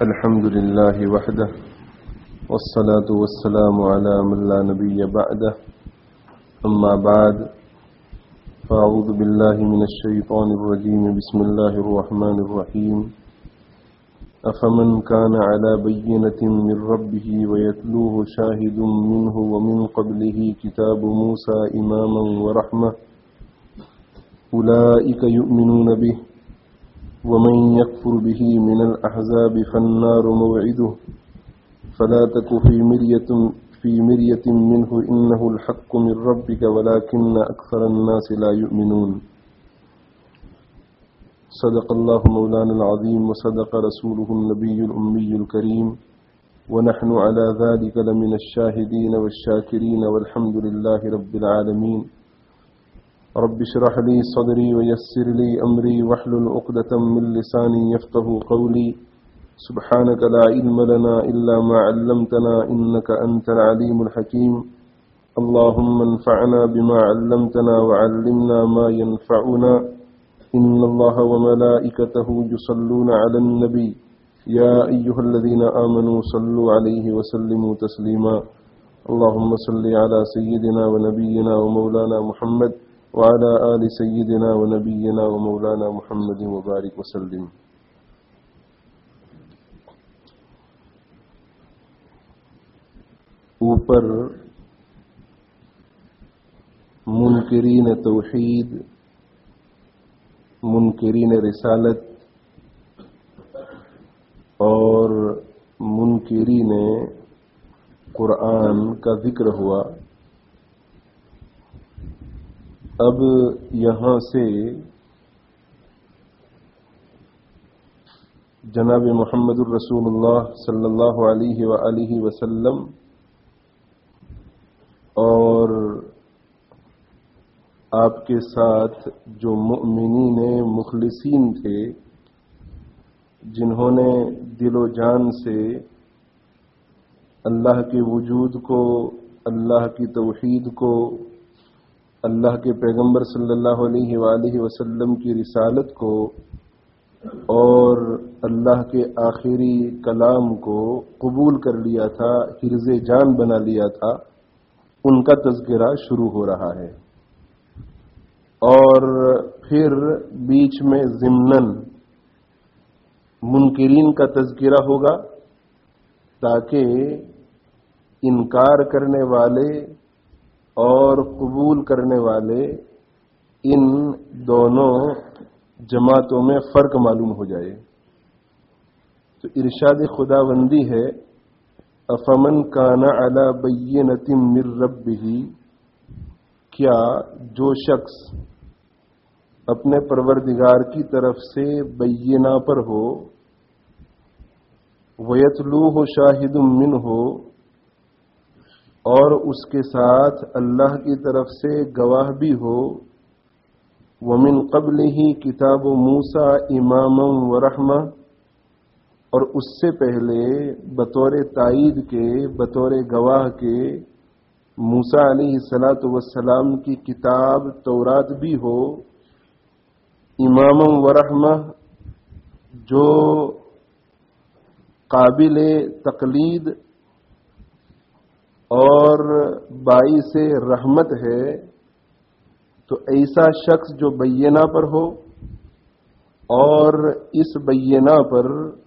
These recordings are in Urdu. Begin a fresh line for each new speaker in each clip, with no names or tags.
الحمد لله وحده والصلاة والسلام على من لا نبي بعده أما بعد فأعوذ بالله من الشيطان الرجيم بسم الله الرحمن الرحيم أفمن كان على بينة من ربه ويتلوه شاهد منه ومن قبله كتاب موسى إماما ورحمة أولئك يؤمنون به ومن يكفر به من الأحزاب فالنار موعده فلا تك في مرية منه إنه الحق من ربك ولكن أكثر الناس لا يؤمنون صدق الله مولانا العظيم وصدق رسوله النبي الأمي الكريم ونحن على ذلك لمن الشاهدين والشاكرين والحمد لله رب العالمين رب اشرح لي صدري ويسر لي أمري واحلل عقدة من لساني يفقهوا قولي سبحانك لا علم لنا إلا ما علمتنا إنك أنت العليم الحكيم اللهم انفعنا بما علمتنا وعلمنا ما ينفعنا إن الله وملائكته يصلون على النبي يا أيها الذين آمنوا صلوا عليه وسلموا تسليما اللهم صل على سيدنا ونبينا ومولانا محمد وعلى آل سيدنا ونبينا ومولانا محمد وبارك وسلم. اوپر منکرین توحید، منکرین رسالت اور منکرین قرآن کا ذکر ہوا. اب یہاں سے جناب محمد الرسول اللہ صلی اللہ علیہ وآلہ وسلم اور آپ کے ساتھ جو مؤمنین مخلصین تھے، جنہوں نے دل و جان سے اللہ کے وجود کو، اللہ کی توحید کو، اللہ کے پیغمبر صلی اللہ علیہ وآلہ وسلم کی رسالت کو اور اللہ کے آخری کلام کو قبول کر لیا تھا، حرز جان بنا لیا تھا، ان کا تذکرہ شروع ہو رہا ہے. اور پھر بیچ میں ضمناً منکرین کا تذکرہ ہوگا تاکہ انکار کرنے والے اور قبول کرنے والے ان دونوں جماعتوں میں فرق معلوم ہو جائے. تو ارشاد خداوندی ہے افمن کان علی بینۃ من ربہ، کیا جو شخص اپنے پروردگار کی طرف سے بینہ پر ہو، ویتلوہ شاہد منہ، اور اس کے ساتھ اللہ کی طرف سے گواہ بھی ہو، ومن قبلہ کتاب موسیٰ اماما ورحمہ، اور اس سے پہلے بطور تائید کے، بطور گواہ کے موسیٰ علیہ السلام کی کتاب تورات بھی ہو، اماما ورحمہ، جو قابل تقلید اور باعث رحمت ہے. تو ایسا شخص جو بینہ پر ہو اور اس بینہ پر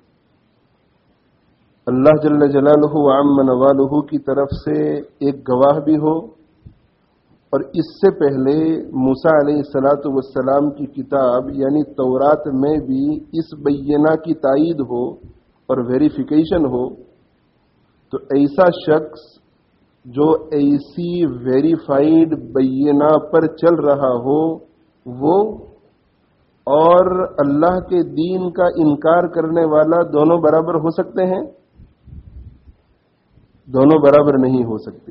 اللہ جل جلالہ وعم نوالہ کی طرف سے ایک گواہ بھی ہو، اور اس سے پہلے موسیٰ علیہ السلام کی کتاب یعنی تورات میں بھی اس بینہ کی تائید ہو اور ویریفیکیشن ہو، تو ایسا شخص جو ایسی ویریفائیڈ بینہ پر چل رہا ہو وہ اور اللہ کے دین کا انکار کرنے والا دونوں برابر ہو سکتے ہیں؟ دونوں برابر نہیں ہو سکتے.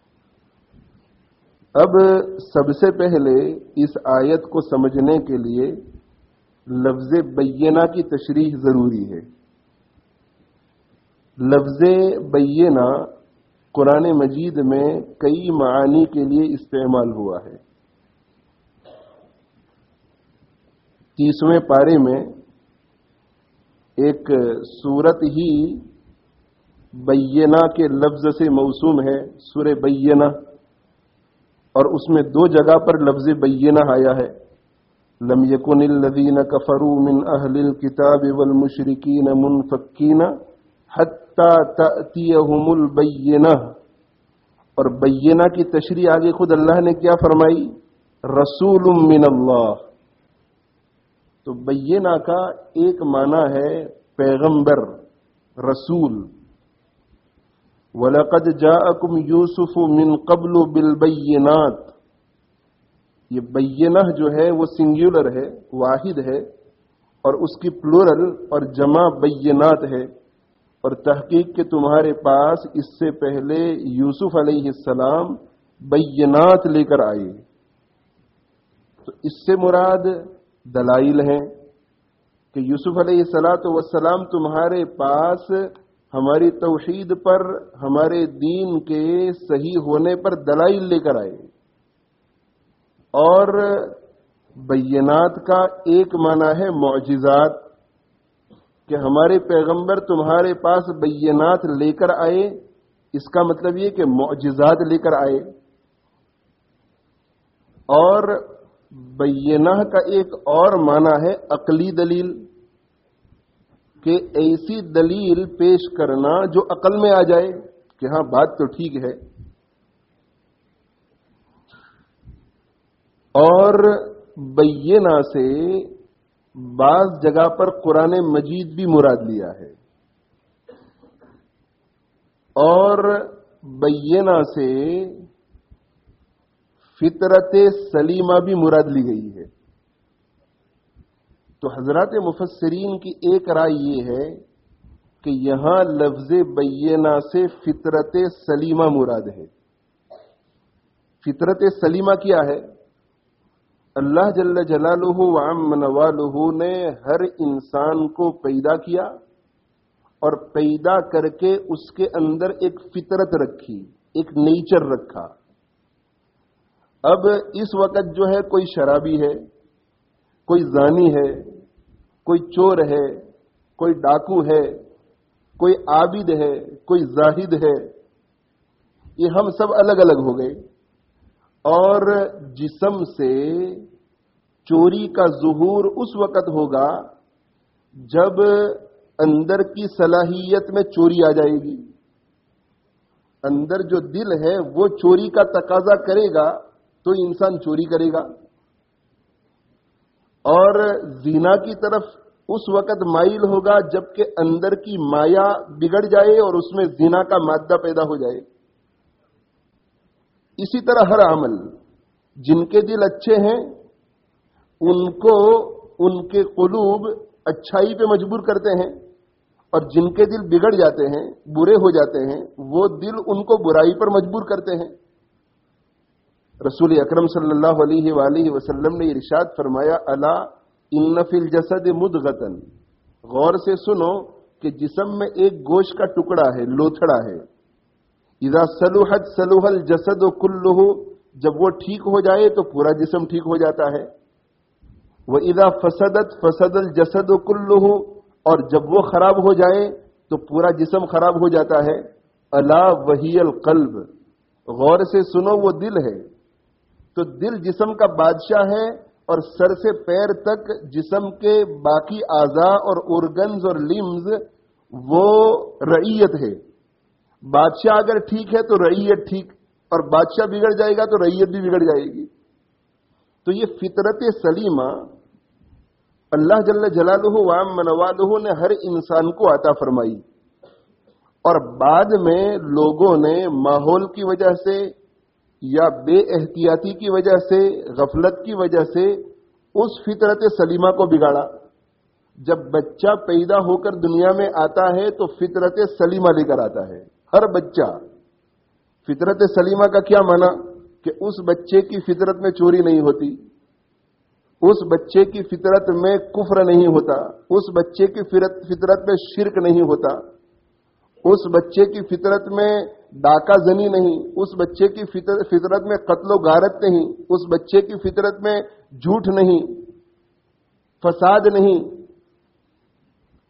اب سب سے پہلے اس آیت کو سمجھنے کے لیے لفظ بینہ کی تشریح ضروری ہے. لفظ بینہ قرآن مجید میں کئی معانی کے لیے استعمال ہوا ہے. 30ویں پارے میں ایک سورت ہی بینہ کے لفظ سے موسوم ہے، سورہ بینہ، اور اس میں 2 جگہ پر لفظ بینہ آیا ہے۔ لم یکن الذین کفروا من اہل الکتاب والمشرکین منفکین حتی تأتیہم البینہ، اور بینہ کی تشریح آگے خود اللہ نے کیا فرمائی؟ رسول من اللہ۔ تو بینہ کا ایک معنی ہے پیغمبر، رسول۔ وَلَقَدْ جَاءَكُمْ يُوسُفُ مِنْ قَبْلُ بِالْبَيِّنَاتِ، یہ بینہ جو ہے وہ سنگولر ہے، واحد ہے، اور اس کی پلورل اور جمع بینات ہے، اور تحقیق کہ تمہارے پاس اس سے پہلے یوسف علیہ السلام بینات لے کر آئے۔ تو اس سے مراد دلائل ہیں کہ یوسف علیہ السلام تمہارے پاس ہماری توحید پر، ہمارے دین کے صحیح ہونے پر دلائل لے کر آئے۔ اور بینات کا ایک معنی ہے معجزات، کہ ہمارے پیغمبر تمہارے پاس بینات لے کر آئے، اس کا مطلب یہ کہ معجزات لے کر آئے۔ اور بینہ کا ایک اور معنی ہے عقلی دلیل، کہ ایسی دلیل پیش کرنا جو عقل میں آ جائے کہ ہاں بات تو ٹھیک ہے۔ اور بینہ سے بعض جگہ پر قرآن مجید بھی مراد لیا ہے، اور بینہ سے فطرت سلیمہ بھی مراد لی گئی ہے۔ تو حضرات مفسرین کی ایک رائے یہ ہے کہ یہاں لفظ بینہ سے فطرت سلیمہ مراد ہے۔ فطرت سلیمہ کیا ہے؟ اللہ جل جلالہ وعم نوالہ نے ہر انسان کو پیدا کیا، اور پیدا کر کے اس کے اندر ایک فطرت رکھی، ایک نیچر رکھا۔ اب اس وقت جو ہے کوئی شرابی ہے، کوئی زانی ہے، کوئی چور ہے، کوئی ڈاکو ہے، کوئی عابد ہے، کوئی زاہد ہے، یہ ہم سب الگ الگ ہو گئے۔ اور جسم سے چوری کا ظہور اس وقت ہوگا جب اندر کی صلاحیت میں چوری آ جائے گی۔ اندر جو دل ہے وہ چوری کا تقاضا کرے گا تو انسان چوری کرے گا، اور زنا کی طرف اس وقت مائل ہوگا جبکہ اندر کی مایا بگڑ جائے اور اس میں زنا کا مادہ پیدا ہو جائے۔ اسی طرح ہر عمل، جن کے دل اچھے ہیں ان کو ان کے قلوب اچھائی پہ مجبور کرتے ہیں، اور جن کے دل بگڑ جاتے ہیں، برے ہو جاتے ہیں، وہ دل ان کو برائی پر مجبور کرتے ہیں۔ رسول اکرم صلی اللہ علیہ وآلہ وسلم نے ارشاد فرمایا، الا ان فی الجسد مدغۃ، غور سے سنو کہ جسم میں ایک گوشت کا ٹکڑا ہے، لوتھڑا ہے، اذا صلحت صلح الجسد کلہ، جب وہ ٹھیک ہو جائے تو پورا جسم ٹھیک ہو جاتا ہے، وَإِذَا فَسَدَتْ فَسَدَ الْجَسَدُ كُلُّهُ، اور جب وہ خراب ہو جائے تو پورا جسم خراب ہو جاتا ہے۔ الا وہی القلب، غور سے سنو وہ دل ہے۔ تو دل جسم کا بادشاہ ہے، اور سر سے پیر تک جسم کے باقی اعضاء اور ارگنز اور لمز وہ رعیت ہے۔ بادشاہ اگر ٹھیک ہے تو رعیت ٹھیک، اور بادشاہ بگڑ جائے گا تو رعیت بھی بگڑ جائے گی۔ تو یہ فطرت سلیمہ اللہ جل جلالہ وعم نوالہ نے ہر انسان کو عطا فرمائی، اور بعد میں لوگوں نے ماحول کی وجہ سے یا بے احتیاطی کی وجہ سے، غفلت کی وجہ سے اس فطرت سلیمہ کو بگاڑا۔ جب بچہ پیدا ہو کر دنیا میں آتا ہے تو فطرت سلیمہ لے کر آتا ہے، ہر بچہ۔ فطرت سلیمہ کا کیا معنی؟ کہ اس بچے کی فطرت میں چوری نہیں ہوتی، اس بچے کی فطرت میں کفر نہیں ہوتا، اس بچے کی فطرت میں شرک نہیں ہوتا، اس بچے کی فطرت میں ڈاکہ زنی نہیں، اس بچے کی فطرت میں قتل و غارت نہیں، اس بچے کی فطرت میں جھوٹ نہیں، فساد نہیں۔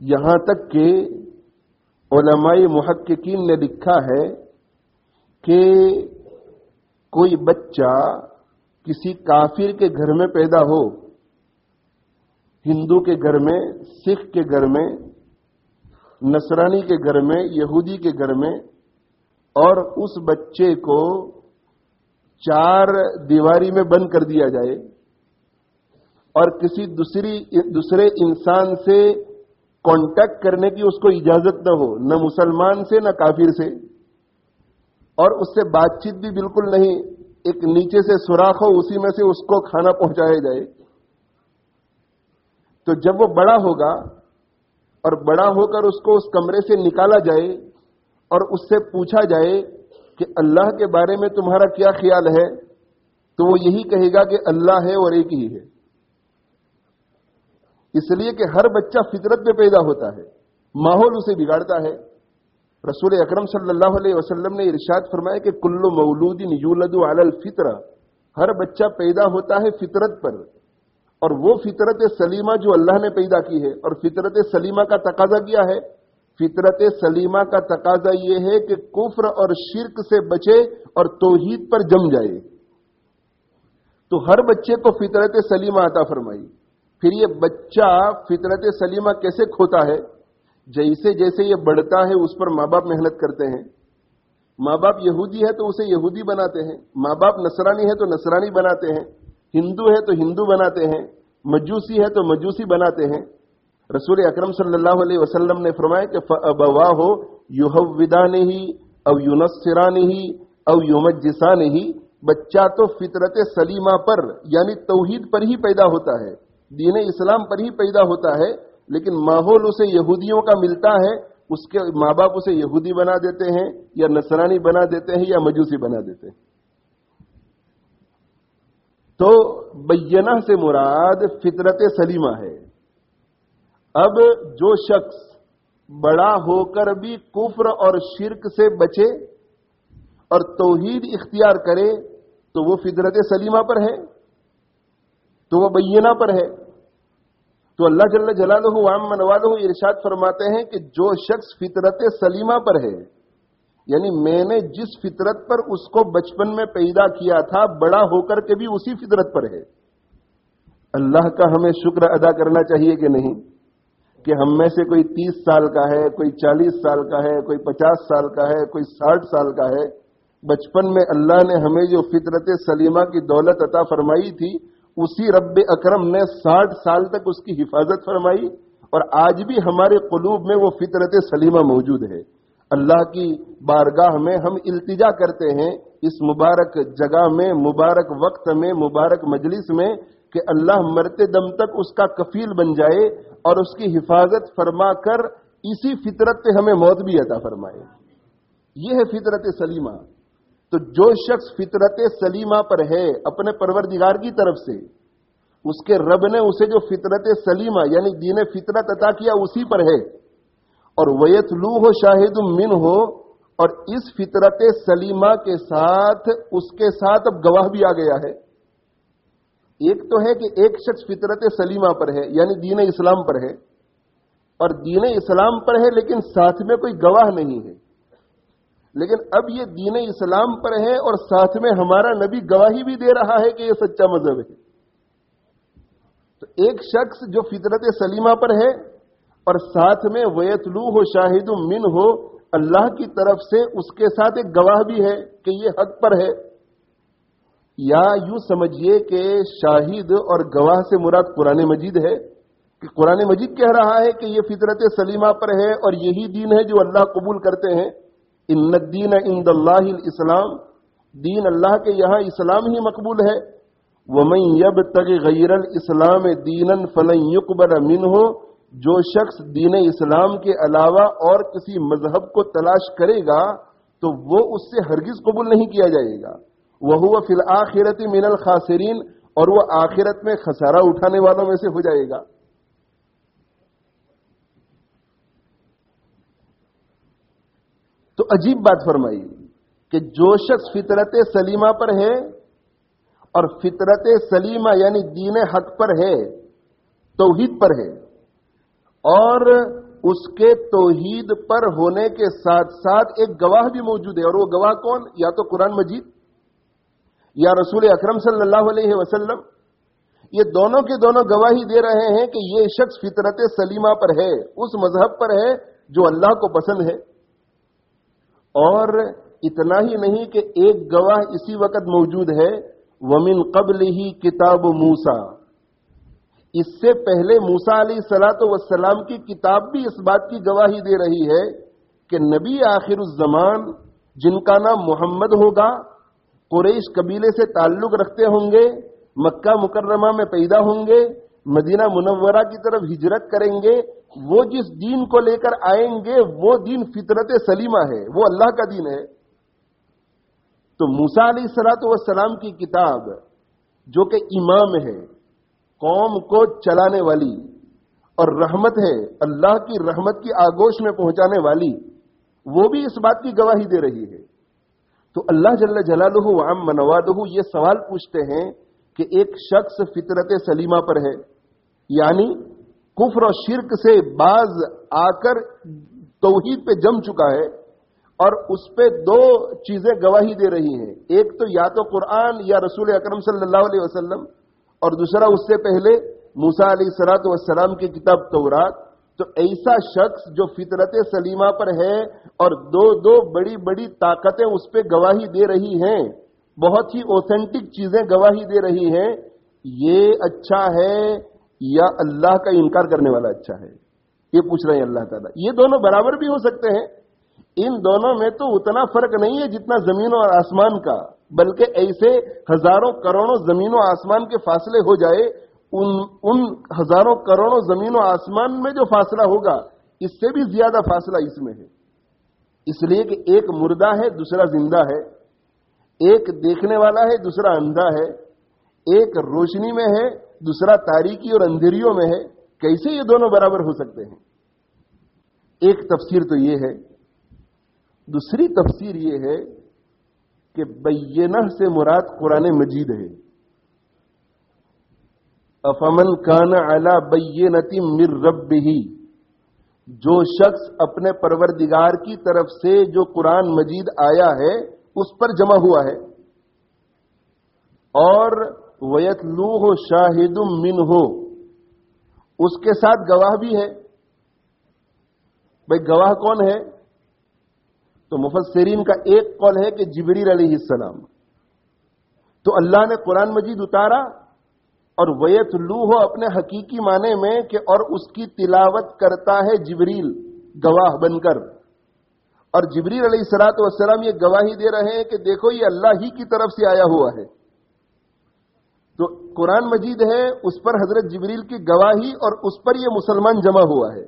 یہاں تک کہ علماء محققین نے لکھا ہے کہ کوئی بچہ کسی کافر کے گھر میں پیدا ہو، ہندو کے گھر میں، سکھ کے گھر میں، نصرانی کے گھر میں، یہودی کے گھر میں، اور اس بچے کو 4 دیواری میں بند کر دیا جائے اور کسی دوسرے انسان سے کانٹیکٹ کرنے کی اس کو اجازت نہ ہو، نہ مسلمان سے نہ کافر سے، اور اس سے بات چیت بھی بالکل نہیں، ایک نیچے سے سوراخ ہو اسی میں سے اس کو کھانا پہنچایا جائے، تو جب وہ بڑا ہوگا اور بڑا ہو کر اس کو اس کمرے سے نکالا جائے اور اس سے پوچھا جائے کہ اللہ کے بارے میں تمہارا کیا خیال ہے، تو وہ یہی کہے گا کہ اللہ ہے اور ایک ہی ہے، اس لیے کہ ہر بچہ فطرت میں پیدا ہوتا ہے، ماحول اسے بگاڑتا ہے۔ رسول اکرم صلی اللہ علیہ وسلم نے ارشاد فرمایا کہ کل مولود یولد علی الفطرہ، ہر بچہ پیدا ہوتا ہے فطرت پر، اور وہ فطرت سلیمہ جو اللہ نے پیدا کی ہے، اور فطرت سلیمہ کا تقاضا کیا ہے؟ فطرت سلیمہ کا تقاضا یہ ہے کہ کفر اور شرک سے بچے اور توحید پر جم جائے، تو ہر بچے کو فطرت سلیمہ عطا فرمائی۔ پھر یہ بچہ فطرت سلیمہ کیسے کھوتا ہے؟ جیسے جیسے یہ بڑھتا ہے اس پر ماں باپ محنت کرتے ہیں، ماں باپ یہودی ہے تو اسے یہودی بناتے ہیں، ماں باپ نصرانی ہے تو نصرانی بناتے ہیں، ہندو ہے تو ہندو بناتے ہیں، مجوسی ہے تو مجوسی بناتے ہیں۔ رسول اکرم صلی اللہ علیہ وسلم نے فرمایا کہ فَأَبَوَاهُ يُهَوِّدَانِهِ أَوْ يُنَصِّرَانِهِ أَوْ يُمَجِّسَانِهِ، بچہ تو فطرت سلیمہ پر یعنی توحید پر ہی پیدا ہوتا ہے، دین اسلام پر ہی پیدا ہوتا ہے، لیکن ماحول اسے یہودیوں کا ملتا ہے، اس کے ماں باپ اسے یہودی بنا دیتے ہیں یا نصرانی بنا دیتے ہیں یا مجوسی بنا دیتے ہیں۔ تو بینہ سے مراد فطرت سلیمہ ہے۔ اب جو شخص بڑا ہو کر بھی کفر اور شرک سے بچے اور توحید اختیار کرے تو وہ فطرت سلیمہ پر ہے، تو وہ بینہ پر ہے۔ تو اللہ جل جلالہ وعم نوالہ ارشاد فرماتے ہیں کہ جو شخص فطرت سلیمہ پر ہے، یعنی میں نے جس فطرت پر اس کو بچپن میں پیدا کیا تھا بڑا ہو کر کے بھی اسی فطرت پر ہے۔ اللہ کا ہمیں شکر ادا کرنا چاہیے کہ نہیں کہ ہم میں سے کوئی 30 سال کا ہے، کوئی 40 سال کا ہے، کوئی 50 سال کا ہے، کوئی 60 سال کا ہے، بچپن میں اللہ نے ہمیں جو فطرت سلیمہ کی دولت عطا فرمائی تھی اسی رب اکرم نے 60 سال تک اس کی حفاظت فرمائی، اور آج بھی ہمارے قلوب میں وہ فطرت سلیمہ موجود ہے۔ اللہ کی بارگاہ میں ہم التجا کرتے ہیں اس مبارک جگہ میں، مبارک وقت میں، مبارک مجلس میں کہ اللہ مرتے دم تک اس کا کفیل بن جائے اور اس کی حفاظت فرما کر اسی فطرت پہ ہمیں موت بھی عطا فرمائے۔ یہ ہے فطرت سلیمہ۔ تو جو شخص فطرت سلیمہ پر ہے اپنے پروردگار کی طرف سے، اس کے رب نے اسے جو فطرت سلیمہ یعنی دین فطرت عطا کیا اسی پر ہے، اور وَيَتْلُوهُ شَاهِدٌ مِّنْهُ، اور اس فطرت سلیمہ کے ساتھ اس کے ساتھ اب گواہ بھی آ گیا ہے۔ ایک تو ہے کہ ایک شخص فطرت سلیمہ پر ہے یعنی دین اسلام پر ہے، اور دین اسلام پر ہے لیکن ساتھ میں کوئی گواہ نہیں ہے، لیکن اب یہ دین اسلام پر ہے اور ساتھ میں ہمارا نبی گواہی بھی دے رہا ہے کہ یہ سچا مذہب ہے۔ تو ایک شخص جو فطرت سلیمہ پر ہے اور ساتھ میں وَيَتْلُوهُ شَاهِدٌ مِّنْهُ، اللہ کی طرف سے اس کے ساتھ ایک گواہ بھی ہے کہ یہ حق پر ہے، یا یوں سمجھیے کہ شاہد اور گواہ سے مراد قرآن مجید ہے، کہ قرآن مجید کہہ رہا ہے کہ یہ فطرت سلیمہ پر ہے اور یہی دین ہے جو اللہ قبول کرتے ہیں۔ ان الدین عند اللہ الاسلام، دین اللہ کے یہاں اسلام ہی مقبول ہے۔ ومن یبتغ غیر الاسلام دینا فلن یقبل منہ، جو شخص دین اسلام کے علاوہ اور کسی مذہب کو تلاش کرے گا تو وہ اس سے ہرگز قبول نہیں کیا جائے گا۔ وہو فی الآخرۃ من الخاسرین، اور وہ آخرت میں خسارہ اٹھانے والوں میں سے ہو جائے گا۔ تو عجیب بات فرمائی کہ جو شخص فطرت سلیمہ پر ہے اور فطرت سلیمہ یعنی دین حق پر ہے، توحید پر ہے، اور اس کے توحید پر ہونے کے ساتھ ساتھ ایک گواہ بھی موجود ہے، اور وہ گواہ کون؟ یا تو قرآن مجید یا رسول اکرم صلی اللہ علیہ وسلم. یہ دونوں کے دونوں گواہی دے رہے ہیں کہ یہ شخص فطرت سلیمہ پر ہے، اس مذہب پر ہے جو اللہ کو پسند ہے. اور اتنا ہی نہیں کہ ایک گواہ اسی وقت موجود ہے، وَمِن قَبْلِهِ کتاب موسیٰ، اس سے پہلے موسیٰ علیہ الصلوۃ والسلام کی کتاب بھی اس بات کی گواہی دے رہی ہے کہ نبی آخر الزمان جن کا نام محمد ہوگا، قریش قبیلے سے تعلق رکھتے ہوں گے، مکہ مکرمہ میں پیدا ہوں گے، مدینہ منورہ کی طرف ہجرت کریں گے، وہ جس دین کو لے کر آئیں گے وہ دین فطرت سلیمہ ہے، وہ اللہ کا دین ہے. تو موسیٰ علیہ الصلوۃ والسلام کی کتاب جو کہ امام ہے، قوم کو چلانے والی، اور رحمت ہے، اللہ کی رحمت کی آگوش میں پہنچانے والی، وہ بھی اس بات کی گواہی دے رہی ہے. تو اللہ جل جلالہ وعم نوادہ یہ سوال پوچھتے ہیں کہ ایک شخص فطرت سلیمہ پر ہے، یعنی کفر اور شرک سے باز آ کر توحید پہ جم چکا ہے، اور اس پہ دو چیزیں گواہی دے رہی ہیں، ایک تو یا تو قرآن یا رسول اکرم صلی اللہ علیہ وسلم، اور دوسرا اس سے پہلے موسیٰ علیہ الصلوۃ والسلام کی کتاب تورات. تو ایسا شخص جو فطرت سلیمہ پر ہے اور دو بڑی بڑی طاقتیں اس پہ گواہی دے رہی ہیں، بہت ہی اوتھینٹک چیزیں گواہی دے رہی ہیں، یہ اچھا ہے یا اللہ کا انکار کرنے والا اچھا ہے؟ یہ پوچھ رہے ہیں اللہ تعالیٰ. یہ دونوں برابر بھی ہو سکتے ہیں، ان دونوں میں تو اتنا فرق نہیں ہے جتنا زمین اور آسمان کا، بلکہ ایسے ہزاروں کروڑوں زمین و آسمان کے فاصلے ہو جائے، ان ہزاروں کروڑوں زمین و آسمان میں جو فاصلہ ہوگا اس سے بھی زیادہ فاصلہ اس میں ہے. اس لیے کہ ایک مردہ ہے دوسرا زندہ ہے، ایک دیکھنے والا ہے دوسرا اندھا ہے، ایک روشنی میں ہے دوسرا تاریکی اور اندھیریوں میں ہے. کیسے یہ دونوں برابر ہو سکتے ہیں؟ ایک تفسیر تو یہ ہے. دوسری تفسیر یہ ہے کہ بینہ سے مراد قرآن مجید ہے. افمن کان علی بینۃ من ربہ، جو شخص اپنے پروردگار کی طرف سے جو قرآن مجید آیا ہے اس پر جمع ہوا ہے، اور وَيَتْلُوهُ شَاهِدٌ مِّنْهُ، اس کے ساتھ گواہ بھی ہے. بھئی گواہ کون ہے؟ تو مفسرین کا ایک قول ہے کہ جبریل علیہ السلام. تو اللہ نے قرآن مجید اتارا، اور وَيَتْلُوهُ اپنے حقیقی معنی میں کہ اور اس کی تلاوت کرتا ہے جبریل گواہ بن کر. اور جبریل علیہ السلام یہ گواہی دے رہے ہیں کہ دیکھو یہ اللہ ہی کی طرف سے آیا ہوا ہے. تو قرآن مجید ہے، اس پر حضرت جبریل کی گواہی، اور اس پر یہ مسلمان جمع ہوا ہے.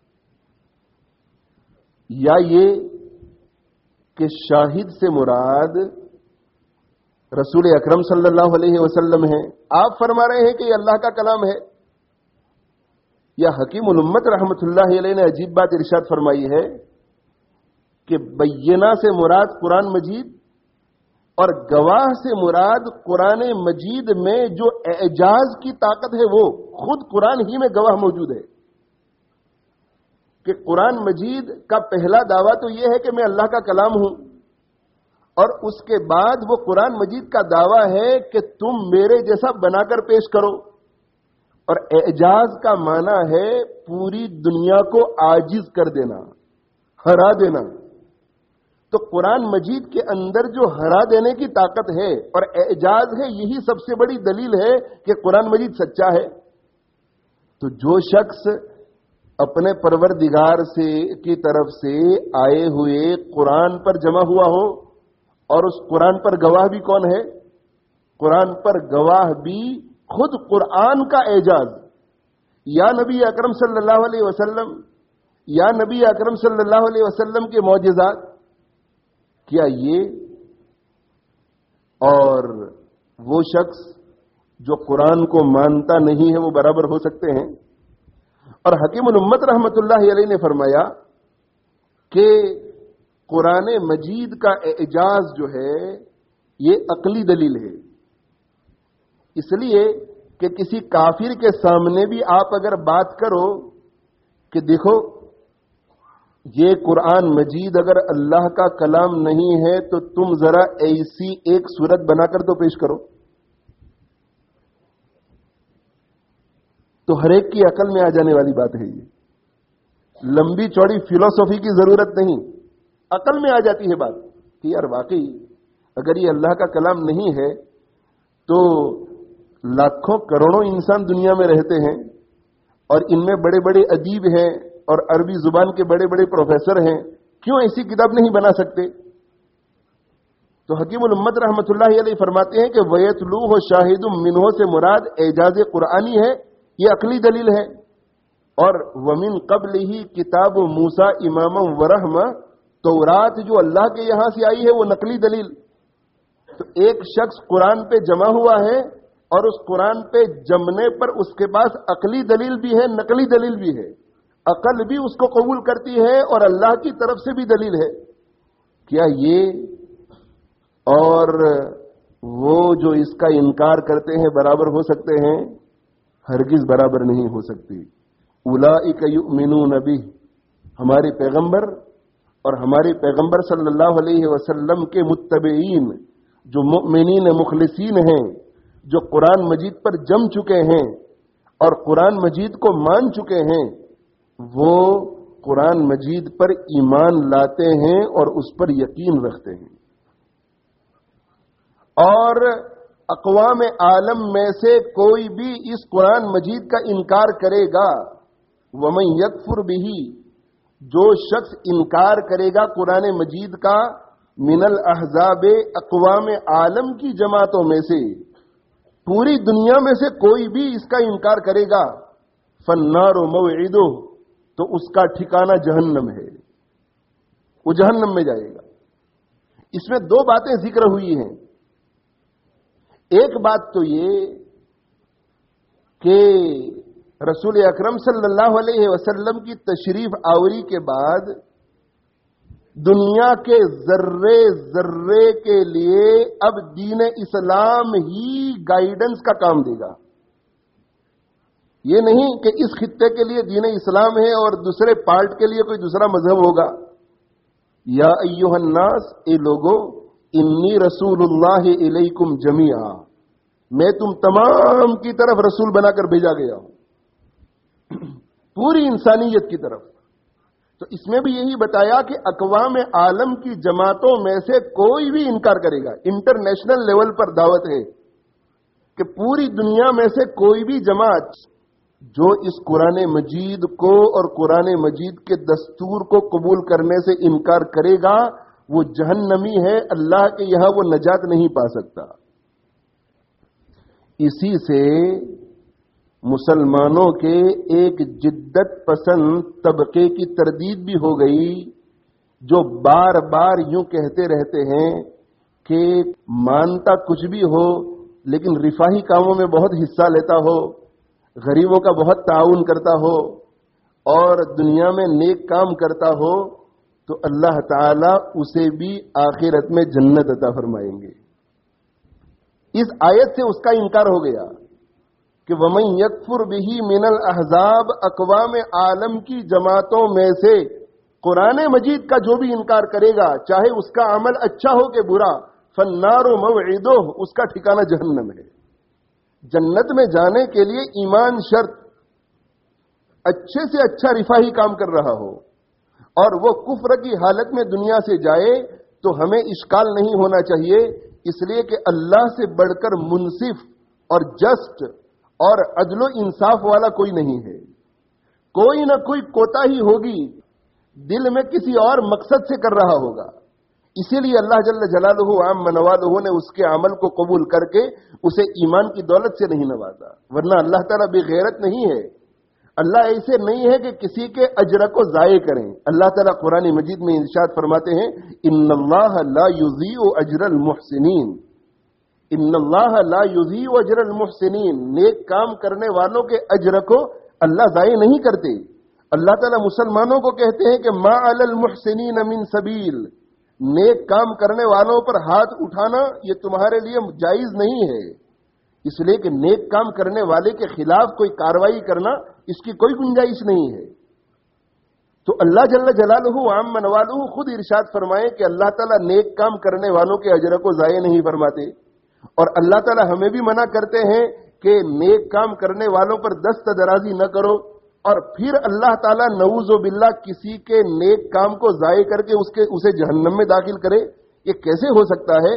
یا یہ کہ شاہد سے مراد رسول اکرم صلی اللہ علیہ وسلم ہے. آپ فرما رہے ہیں کہ یہ اللہ کا کلام ہے. یا حکیم الامت رحمت اللہ علیہ نے عجیب بات ارشاد فرمائی ہے کہ بینہ سے مراد قرآن مجید، اور گواہ سے مراد قرآن مجید میں جو اعجاز کی طاقت ہے وہ خود قرآن ہی میں گواہ موجود ہے. کہ قرآن مجید کا پہلا دعویٰ تو یہ ہے کہ میں اللہ کا کلام ہوں، اور اس کے بعد وہ قرآن مجید کا دعویٰ ہے کہ تم میرے جیسا بنا کر پیش کرو. اور اعجاز کا معنی ہے پوری دنیا کو عاجز کر دینا، ہرا دینا. تو قرآن مجید کے اندر جو ہرا دینے کی طاقت ہے اور اعجاز ہے، یہی سب سے بڑی دلیل ہے کہ قرآن مجید سچا ہے. تو جو شخص اپنے پروردگار سے کی طرف سے آئے ہوئے قرآن پر جمع ہوا ہو، اور اس قرآن پر گواہ بھی کون ہے؟ قرآن پر گواہ بھی خود قرآن کا اعجاز. یا نبی اکرم صلی اللہ علیہ وسلم، یا نبی اکرم صلی اللہ علیہ وسلم کے معجزات. کیا یہ اور وہ شخص جو قرآن کو مانتا نہیں ہے وہ برابر ہو سکتے ہیں؟ اور حکیم الامت رحمت اللہ علیہ نے فرمایا کہ قرآن مجید کا اعجاز جو ہے یہ عقلی دلیل ہے. اس لیے کہ کسی کافر کے سامنے بھی آپ اگر بات کرو کہ دیکھو یہ قرآن مجید اگر اللہ کا کلام نہیں ہے تو تم ذرا ایسی ایک صورت بنا کر تو پیش کرو، تو ہر ایک کی عقل میں آ جانے والی بات ہے۔ یہ لمبی چوڑی فلسفی کی ضرورت نہیں، عقل میں آ جاتی ہے بات کہ یار واقعی اگر یہ اللہ کا کلام نہیں ہے تو لاکھوں کروڑوں انسان دنیا میں رہتے ہیں اور ان میں بڑے بڑے ادیب ہیں اور عربی زبان کے بڑے بڑے پروفیسر ہیں، کیوں ایسی کتاب نہیں بنا سکتے؟ تو حکیم الامت رحمۃ اللہ علیہ فرماتے ہیں کہ وَيَتْلُوهُ شَاهِدٌ مِّنْهُ سے مراد اعجاز قرآنی ہے، یہ عقلی دلیل ہے۔ اور وَمِن قَبْلِهِ کتاب موسیٰ اماما ورحمہ، تورات جو اللہ کے یہاں سے آئی ہے وہ نقلی دلیل۔ تو ایک شخص قرآن پہ جمع ہوا ہے اور اس قرآن پہ جمنے پر اس کے پاس عقلی دلیل بھی ہے، نقلی دلیل بھی ہے، عقل بھی اس کو قبول کرتی ہے اور اللہ کی طرف سے بھی دلیل ہے۔ کیا یہ اور وہ جو اس کا انکار کرتے ہیں برابر ہو سکتے ہیں؟ ہرگز برابر نہیں ہو سکتی۔ اولئک یؤمنون بہ، ہمارے پیغمبر اور ہمارے پیغمبر صلی اللہ علیہ وسلم کے متبعین جو مؤمنین مخلصین ہیں، جو قرآن مجید پر جم چکے ہیں اور قرآن مجید کو مان چکے ہیں، وہ قرآن مجید پر ایمان لاتے ہیں اور اس پر یقین رکھتے ہیں۔ اور اقوام عالم میں سے کوئی بھی اس قرآن مجید کا انکار کرے گا، وَمَن يَكْفُرْ بِهِ، جو شخص انکار کرے گا قرآن مجید کا، من الاحزاب، اقوام عالم کی جماعتوں میں سے، پوری دنیا میں سے کوئی بھی اس کا انکار کرے گا، فالنار موعدہ، تو اس کا ٹھکانہ جہنم ہے، وہ جہنم میں جائے گا۔ اس میں دو باتیں ذکر ہوئی ہیں۔ ایک بات تو یہ کہ رسول اکرم صلی اللہ علیہ وسلم کی تشریف آوری کے بعد دنیا کے ذرے ذرے کے لیے اب دین اسلام ہی گائیڈنس کا کام دے گا۔ یہ نہیں کہ اس خطے کے لیے دین اسلام ہے اور دوسرے پارٹ کے لیے کوئی دوسرا مذہب ہوگا۔ یا ایھا الناس، اے لوگو، انی رسول اللہ الیکم جمیعا، میں تم تمام کی طرف رسول بنا کر بھیجا گیا ہوں، پوری انسانیت کی طرف۔ تو اس میں بھی یہی بتایا کہ اقوام عالم کی جماعتوں میں سے کوئی بھی انکار کرے گا، انٹرنیشنل لیول پر دعوت ہے کہ پوری دنیا میں سے کوئی بھی جماعت جو اس قرآن مجید کو اور قرآن مجید کے دستور کو قبول کرنے سے انکار کرے گا وہ جہنمی ہے، اللہ کے یہاں وہ نجات نہیں پا سکتا۔ اسی سے مسلمانوں کے ایک جدت پسند طبقے کی تردید بھی ہو گئی، جو بار بار یوں کہتے رہتے ہیں کہ مانتا کچھ بھی ہو لیکن رفاہی کاموں میں بہت حصہ لیتا ہو، غریبوں کا بہت تعاون کرتا ہو اور دنیا میں نیک کام کرتا ہو، تو اللہ تعالی اسے بھی آخرت میں جنت عطا فرمائیں گے۔ اس آیت سے اس کا انکار ہو گیا کہ وَمَن يَكْفُرْ بِهِ مِنَ الْأَحْزَابِ، اقوام عالم کی جماعتوں میں سے قرآن مجید کا جو بھی انکار کرے گا، چاہے اس کا عمل اچھا ہو کہ برا، فَالنَّارُ مَوْعِدُهُ، اس کا ٹھکانہ جہنم ہے۔ جنت میں جانے کے لیے ایمان شرط، اچھے سے اچھا رفاہی کام کر رہا ہو اور وہ کفر کی حالت میں دنیا سے جائے تو ہمیں اشکال نہیں ہونا چاہیے، اس لیے کہ اللہ سے بڑھ کر منصف اور جسٹ اور عدل و انصاف والا کوئی نہیں ہے۔ کوئی نہ کوئی کوتاہی ہوگی، دل میں کسی اور مقصد سے کر رہا ہوگا، اسی لیے اللہ جل جلالہ عام نوالہ نے اس کے عمل کو قبول کر کے اسے ایمان کی دولت سے نہیں نوازا، ورنہ اللہ تعالیٰ بے غیرت نہیں ہے۔ اللہ ایسے نہیں ہے کہ کسی کے اجر کو ضائع کریں۔ اللہ تعالیٰ قرآن مجید میں ارشاد فرماتے ہیں ان اللہ لا یضیع اجر المحسنین، ان اللہ لا یضیع اجر المحسنین، نیک کام کرنے والوں کے اجر کو اللہ ضائع نہیں کرتے۔ اللہ تعالیٰ مسلمانوں کو کہتے ہیں کہ ما علی المحسنین من سبیل، نیک کام کرنے والوں پر ہاتھ اٹھانا یہ تمہارے لیے جائز نہیں ہے، اس لیے کہ نیک کام کرنے والے کے خلاف کوئی کارروائی کرنا اس کی کوئی گنجائش نہیں ہے۔ تو اللہ جل جلالہ وعم نوالہ خود ارشاد فرمائے کہ اللہ تعالیٰ نیک کام کرنے والوں کے اجر کو ضائع نہیں فرماتے، اور اللہ تعالیٰ ہمیں بھی منع کرتے ہیں کہ نیک کام کرنے والوں پر دست درازی نہ کرو، اور پھر اللہ تعالیٰ نعوذ باللہ کسی کے نیک کام کو ضائع کر کے اسے جہنم میں داخل کرے، یہ کیسے ہو سکتا ہے؟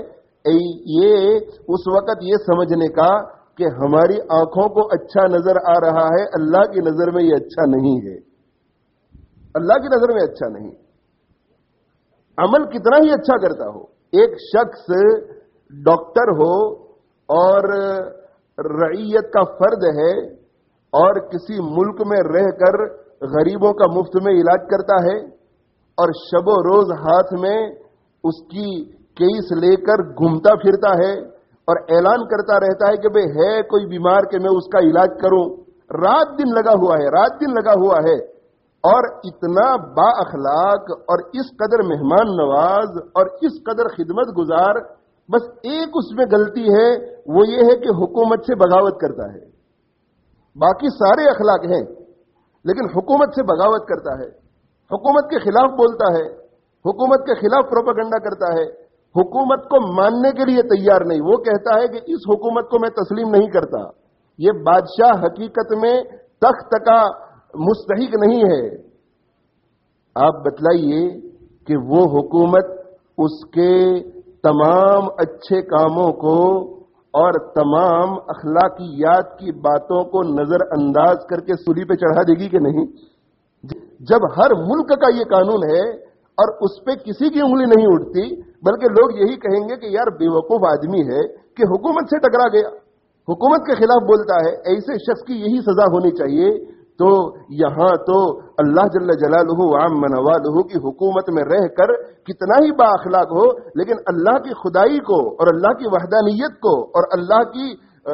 یہ اس وقت یہ سمجھنے کا کہ ہماری آنکھوں کو اچھا نظر آ رہا ہے، اللہ کی نظر میں یہ اچھا نہیں ہے، اللہ کی نظر میں اچھا نہیں۔ عمل کتنا ہی اچھا کرتا ہو، ایک شخص ڈاکٹر ہو اور رعیت کا فرد ہے اور کسی ملک میں رہ کر غریبوں کا مفت میں علاج کرتا ہے، اور شب و روز ہاتھ میں اس کی کیس لے کر گھومتا پھرتا ہے اور اعلان کرتا رہتا ہے کہ بھئی ہے کوئی بیمار کہ میں اس کا علاج کروں، رات دن لگا ہوا ہے، اور اتنا با اخلاق اور اس قدر مہمان نواز اور اس قدر خدمت گزار، بس ایک اس میں غلطی ہے، وہ یہ ہے کہ حکومت سے بغاوت کرتا ہے۔ باقی سارے اخلاق ہیں، لیکن حکومت سے بغاوت کرتا ہے، حکومت کے خلاف بولتا ہے، حکومت کے خلاف پروپیگنڈا کرتا ہے، حکومت کو ماننے کے لیے تیار نہیں، وہ کہتا ہے کہ اس حکومت کو میں تسلیم نہیں کرتا، یہ بادشاہ حقیقت میں تخت کا مستحق نہیں ہے۔ آپ بتلائیے کہ وہ حکومت اس کے تمام اچھے کاموں کو اور تمام اخلاقیات کی باتوں کو نظر انداز کر کے سولی پہ چڑھا دے گی کہ نہیں؟ جب ہر ملک کا یہ قانون ہے اور اس پہ کسی کی انگلی نہیں اٹھتی، بلکہ لوگ یہی کہیں گے کہ یار بیوقوف آدمی ہے کہ حکومت سے ٹکرا گیا، حکومت کے خلاف بولتا ہے، ایسے شخص کی یہی سزا ہونی چاہیے۔ تو یہاں تو اللہ جل جلالہ وعم نوالہ کی حکومت میں رہ کر کتنا ہی با اخلاق ہو، لیکن اللہ کی خدائی کو اور اللہ کی وحدانیت کو اور اللہ کی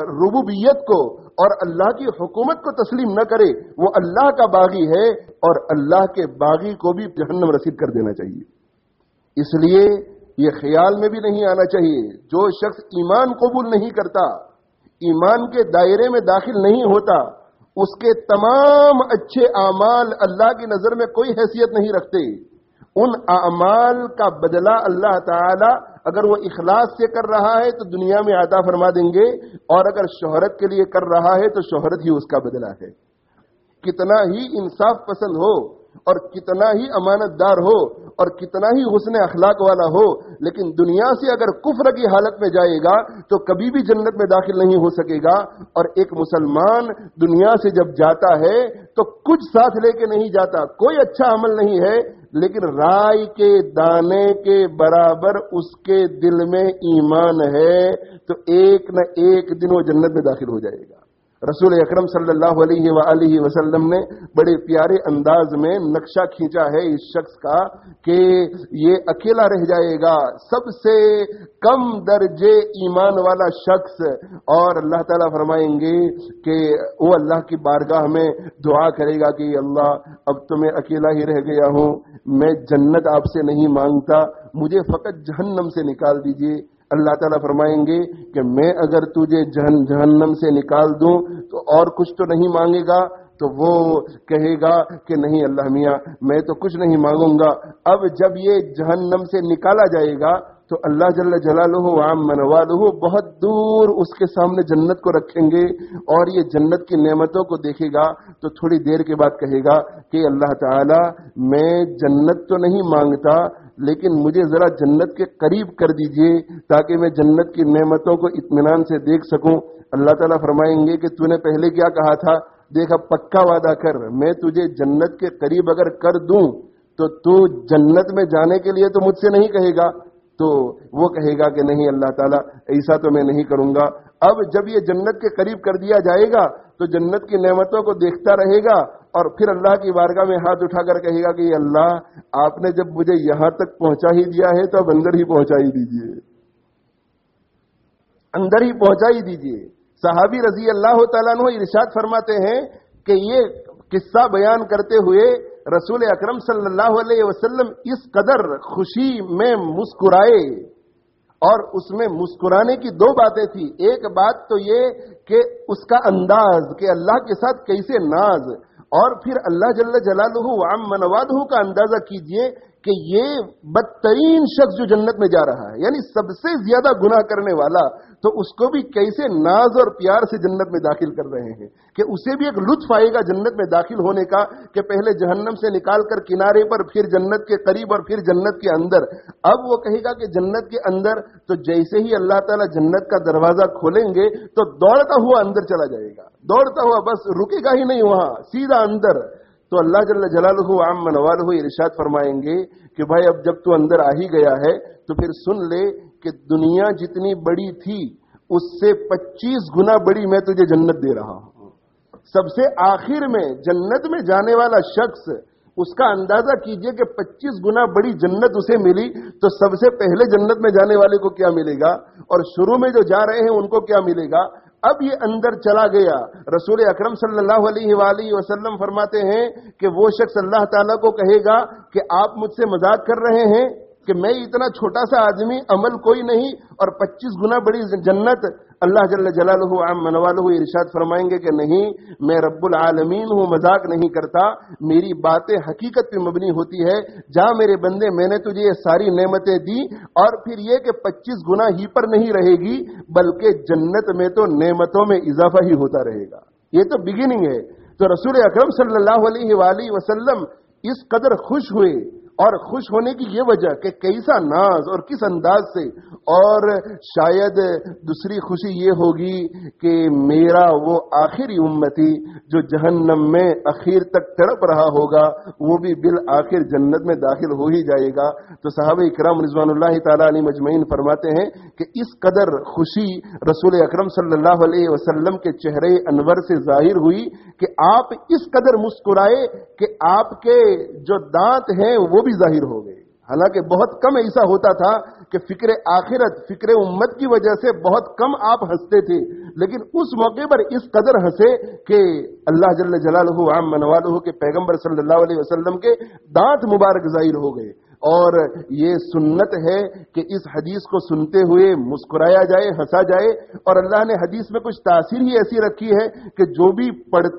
ربوبیت کو اور اللہ کی حکومت کو تسلیم نہ کرے، وہ اللہ کا باغی ہے، اور اللہ کے باغی کو بھی جہنم رسید کر دینا چاہیے۔ اس لیے یہ خیال میں بھی نہیں آنا چاہیے، جو شخص ایمان قبول نہیں کرتا، ایمان کے دائرے میں داخل نہیں ہوتا، اس کے تمام اچھے اعمال اللہ کی نظر میں کوئی حیثیت نہیں رکھتے۔ ان اعمال کا بدلہ اللہ تعالی اگر وہ اخلاص سے کر رہا ہے تو دنیا میں عطا فرما دیں گے، اور اگر شہرت کے لیے کر رہا ہے تو شہرت ہی اس کا بدلہ ہے۔ کتنا ہی انصاف پسند ہو اور کتنا ہی امانت دار ہو اور کتنا ہی حسن اخلاق والا ہو، لیکن دنیا سے اگر کفر کی حالت میں جائے گا تو کبھی بھی جنت میں داخل نہیں ہو سکے گا۔ اور ایک مسلمان دنیا سے جب جاتا ہے تو کچھ ساتھ لے کے نہیں جاتا، کوئی اچھا عمل نہیں ہے، لیکن رائی کے دانے کے برابر اس کے دل میں ایمان ہے، تو ایک نہ ایک دن وہ جنت میں داخل ہو جائے گا۔ رسول اکرم صلی اللہ علیہ وآلہ وسلم نے بڑے پیارے انداز میں نقشہ کھینچا ہے اس شخص کا کہ یہ اکیلا رہ جائے گا، سب سے کم درجے ایمان والا شخص، اور اللہ تعالیٰ فرمائیں گے کہ وہ اللہ کی بارگاہ میں دعا کرے گا کہ اللہ اب تو میں اکیلا ہی رہ گیا ہوں، میں جنت آپ سے نہیں مانگتا، مجھے فقط جہنم سے نکال دیجئے۔ اللہ تعالیٰ فرمائیں گے کہ میں اگر تجھے جہنم سے نکال دوں تو اور کچھ تو نہیں مانگے گا؟ تو وہ کہے گا کہ نہیں اللہ میاں میں تو کچھ نہیں مانگوں گا۔ اب جب یہ جہنم سے نکالا جائے گا تو اللہ جل جلالہ وعم نوالہ بہت دور اس کے سامنے جنت کو رکھیں گے، اور یہ جنت کی نعمتوں کو دیکھے گا تو تھوڑی دیر کے بعد کہے گا کہ اللہ تعالی میں جنت تو نہیں مانگتا، لیکن مجھے ذرا جنت کے قریب کر دیجئے تاکہ میں جنت کی نعمتوں کو اطمینان سے دیکھ سکوں۔ اللہ تعالیٰ فرمائیں گے کہ تو نے پہلے کیا کہا تھا، دیکھ اب پکا وعدہ کر، میں تجھے جنت کے قریب اگر کر دوں تو جنت میں جانے کے لیے تو مجھ سے نہیں کہے گا، تو وہ کہے گا کہ نہیں اللہ تعالیٰ ایسا تو میں نہیں کروں گا۔ اب جب یہ جنت کے قریب کر دیا جائے گا تو جنت کی نعمتوں کو دیکھتا رہے گا، اور پھر اللہ کی بارگاہ میں ہاتھ اٹھا کر کہے گا کہ اللہ آپ نے جب مجھے یہاں تک پہنچا ہی دیا ہے تو اب اندر ہی پہنچا ہی دیجیے، اندر ہی پہنچا ہی دیجیے۔ صحابی رضی اللہ تعالیٰ عنہ ارشاد فرماتے ہیں کہ یہ قصہ بیان کرتے ہوئے رسول اکرم صلی اللہ علیہ وسلم اس قدر خوشی میں مسکرائے، اور اس میں مسکرانے کی دو باتیں تھی۔ ایک بات تو یہ کہ اس کا انداز کہ اللہ کے ساتھ کیسے ناز، اور پھر اللہ جل جلالہ وعم نوالہ کا اندازہ کیجئے کہ یہ بدترین شخص جو جنت میں جا رہا ہے، یعنی سب سے زیادہ گناہ کرنے والا، تو اس کو بھی کیسے ناز اور پیار سے جنت میں داخل کر رہے ہیں کہ اسے بھی ایک لطف آئے گا جنت میں داخل ہونے کا، کہ پہلے جہنم سے نکال کر کنارے پر، پھر جنت کے قریب اور پھر جنت کے اندر۔ اب وہ کہے گا کہ جنت کے اندر، تو جیسے ہی اللہ تعالیٰ جنت کا دروازہ کھولیں گے تو دوڑتا ہوا اندر چلا جائے گا، دوڑتا ہوا، بس رکے گا ہی نہیں وہاں، سیدھا اندر۔ تو اللہ جل جلالہ عم نوالہ ارشاد فرمائیں گے کہ بھائی اب جب تو اندر آ ہی گیا ہے تو پھر سن لے کہ دنیا جتنی بڑی تھی اس سے 25 گنا بڑی میں تجھے جنت دے رہا ہوں۔ سب سے آخر میں جنت میں جانے والا شخص، اس کا اندازہ کیجئے کہ 25 گنا بڑی جنت اسے ملی، تو سب سے پہلے جنت میں جانے والے کو کیا ملے گا، اور شروع میں جو جا رہے ہیں ان کو کیا ملے گا۔ اب یہ اندر چلا گیا، رسول اکرم صلی اللہ علیہ وآلہ وسلم فرماتے ہیں کہ وہ شخص اللہ تعالیٰ کو کہے گا کہ آپ مجھ سے مذاق کر رہے ہیں کہ میں اتنا چھوٹا سا آدمی، عمل کوئی نہیں، اور 25 گنا بڑی جنت۔ اللہ جل جلالہ عم نوالہ ارشاد فرمائیں گے کہ نہیں، میں رب العالمین ہوں، مذاق نہیں کرتا، میری باتیں حقیقت پہ مبنی ہوتی ہے۔ جا میرے بندے، میں نے تجھے یہ ساری نعمتیں دی، اور پھر یہ کہ 25 گنا ہی پر نہیں رہے گی، بلکہ جنت میں تو نعمتوں میں اضافہ ہی ہوتا رہے گا۔ یہ تو بگننگ ہے۔ تو رسول اکرم صلی اللہ علیہ وآلہ وسلم اس قدر خوش ہوئے، اور خوش ہونے کی یہ وجہ کہ کیسا ناز اور کس انداز سے، اور شاید دوسری خوشی یہ ہوگی کہ میرا وہ آخری امتی جو جہنم میں اخیر تک تڑپ رہا ہوگا وہ بھی بالآخر جنت میں داخل ہو ہی جائے گا۔ تو صحابہ اکرام رضوان اللہ تعالیٰ علیہ مجمعین فرماتے ہیں کہ اس قدر خوشی رسول اکرم صلی اللہ علیہ وسلم کے چہرے انور سے ظاہر ہوئی کہ آپ اس قدر مسکرائے کہ آپ کے جو دانت ہیں وہ بھی ظاہر ہو گئے۔ حالانکہ بہت کم ایسا ہوتا تھا کہ فکر آخرت، فکر امت کی وجہ سے بہت کم آپ ہنستے تھے، لیکن اس موقع پر اس قدر ہنسے کہ اللہ جل جلالہ عم نوالہ کے پیغمبر صلی اللہ علیہ وسلم کے دانت مبارک ظاہر ہو گئے۔ اور یہ سنت ہے کہ اس حدیث کو سنتے ہوئے مسکرایا جائے، ہنسا جائے، اور اللہ نے حدیث میں کچھ تاثیر ہی ایسی رکھی ہے کہ جو بھی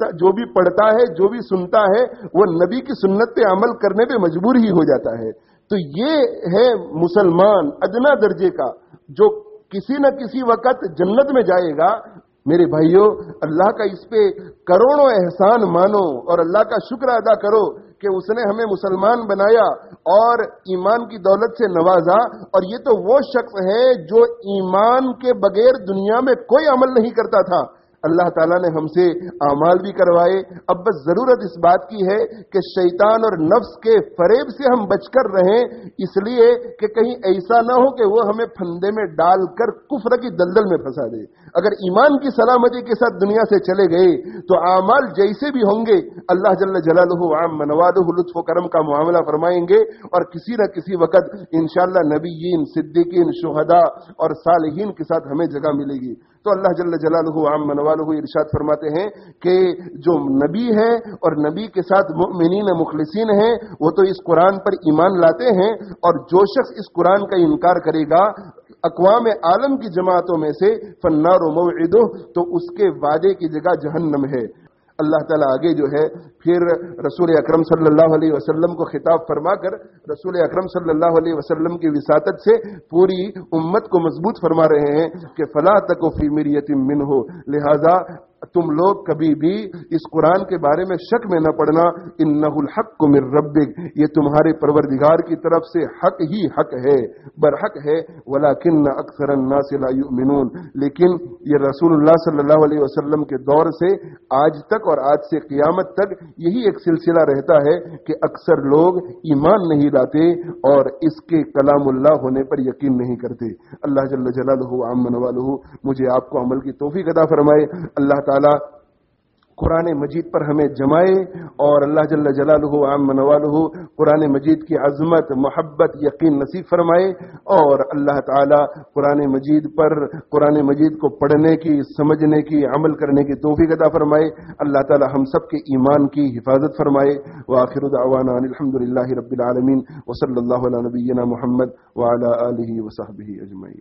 پڑھتا ہے، جو بھی سنتا ہے، وہ نبی کی سنت پہ عمل کرنے پہ مجبور ہی ہو جاتا ہے۔ تو یہ ہے مسلمان ادنا درجے کا جو کسی نہ کسی وقت جنت میں جائے گا۔ میرے بھائیوں، اللہ کا اس پہ کروڑوں احسان مانو اور اللہ کا شکر ادا کرو کہ اس نے ہمیں مسلمان بنایا اور ایمان کی دولت سے نوازا۔ اور یہ تو وہ شخص ہے جو ایمان کے بغیر دنیا میں کوئی عمل نہیں کرتا تھا، اللہ تعالیٰ نے ہم سے اعمال بھی کروائے۔ اب بس ضرورت اس بات کی ہے کہ شیطان اور نفس کے فریب سے ہم بچ کر رہیں، اس لیے کہ کہیں ایسا نہ ہو کہ وہ ہمیں پھندے میں ڈال کر کفر کی دلدل میں پھنسا دے۔ اگر ایمان کی سلامتی کے ساتھ دنیا سے چلے گئے تو اعمال جیسے بھی ہوں گے اللہ جل جلالہ عم نوالہ لطف و کرم کا معاملہ فرمائیں گے، اور کسی نہ کسی وقت انشاءاللہ نبیین، صدیقین، شہداء اور صالحین کے ساتھ ہمیں جگہ ملے گی۔ تو اللہ جل جلالہ عم نوالہ ارشاد فرماتے ہیں کہ جو نبی ہے اور نبی کے ساتھ مؤمنین مخلصین ہیں وہ تو اس قرآن پر ایمان لاتے ہیں، اور جو شخص اس قرآن کا انکار کرے گا اقوام عالم کی جماعتوں میں سے فالنار موعدہ، تو اس کے وعدے کی جگہ جہنم ہے۔ اللہ تعالیٰ آگے جو ہے پھر رسول اکرم صلی اللہ علیہ وسلم کو خطاب فرما کر رسول اکرم صلی اللہ علیہ وسلم کی وساطت سے پوری امت کو مضبوط فرما رہے ہیں کہ فلا تک فی مریۃ منہ، لہذا تم لوگ کبھی بھی اس قرآن کے بارے میں شک میں نہ پڑنا، انہ الحق من ربک، یہ تمہارے پروردگار کی طرف سے حق ہی حق ہے، برحق ہے، ولکن اکثر الناس لا یؤمنون، لیکن یہ رسول اللہ صلی اللہ علیہ وسلم کے دور سے آج تک اور آج سے قیامت تک یہی ایک سلسلہ رہتا ہے کہ اکثر لوگ ایمان نہیں لاتے اور اس کے کلام اللہ ہونے پر یقین نہیں کرتے۔ اللہ جل جلالہ عم نوالہ مجھے آپ کو عمل کی توفیق عطا فرمائے۔ اللہ تعالی قرآن مجید پر ہمیں جمائے، اور اللہ جل جلالہ عم نوالہ قرآن مجید کی عظمت، محبت، یقین نصیب فرمائے، اور اللہ تعالی قرآن مجید پر قرآن مجید کو پڑھنے کی، سمجھنے کی، عمل کرنے کی توفیق عطا فرمائے۔ اللہ تعالی ہم سب کے ایمان کی حفاظت فرمائے۔ وآخر دعوانا الحمدللہ رب العالمین، وصلی اللہ علی نبینا محمد وعلی آلہ وصحبہ اجمعین۔